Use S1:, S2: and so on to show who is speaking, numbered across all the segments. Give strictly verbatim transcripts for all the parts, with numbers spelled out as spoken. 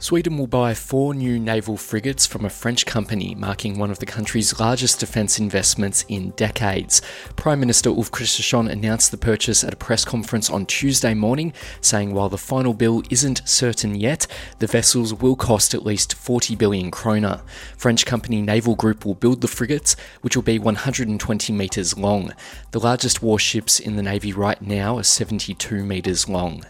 S1: Sweden will buy four new naval frigates from a French company, marking one of the country's largest defence investments in decades. Prime Minister Ulf Kristersson announced the purchase at a press conference on Tuesday morning, saying while the final bill isn't certain yet, the vessels will cost at least forty billion kroner. French company Naval Group will build the frigates, which will be one hundred twenty metres long. The largest warships in the Navy right now are seventy-two metres long.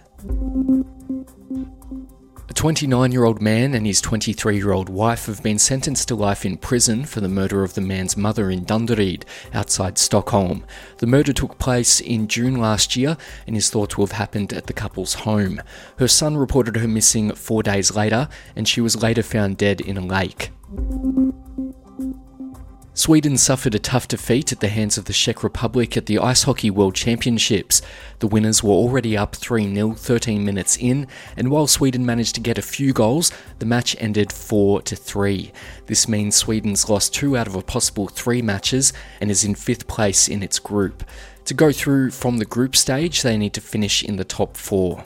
S1: A twenty-nine-year-old man and his twenty-three-year-old wife have been sentenced to life in prison for the murder of the man's mother in Danderyd, outside Stockholm. The murder took place in June last year and is thought to have happened at the couple's home. Her son reported her missing four days later, and she was later found dead in a lake. Sweden suffered a tough defeat at the hands of the Czech Republic at the Ice Hockey World Championships. The winners were already up three nil thirteen minutes in, and while Sweden managed to get a few goals, the match ended four to three. This means Sweden's lost two out of a possible three matches and is in fifth place in its group. To go through from the group stage, they need to finish in the top four.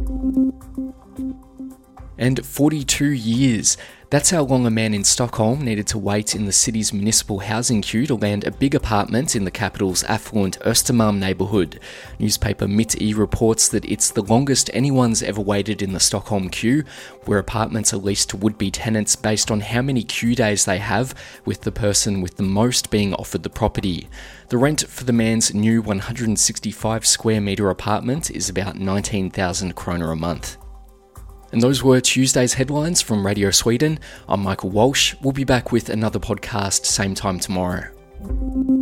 S1: And forty-two years. That's how long a man in Stockholm needed to wait in the city's municipal housing queue to land a big apartment in the capital's affluent Östermalm neighbourhood. Newspaper Mitt i reports that it's the longest anyone's ever waited in the Stockholm queue, where apartments are leased to would-be tenants based on how many queue days they have, with the person with the most being offered the property. The rent for the man's new one hundred sixty-five square metre apartment is about nineteen thousand kroner a month. And those were Tuesday's headlines from Radio Sweden. I'm Michael Walsh. We'll be back with another podcast same time tomorrow.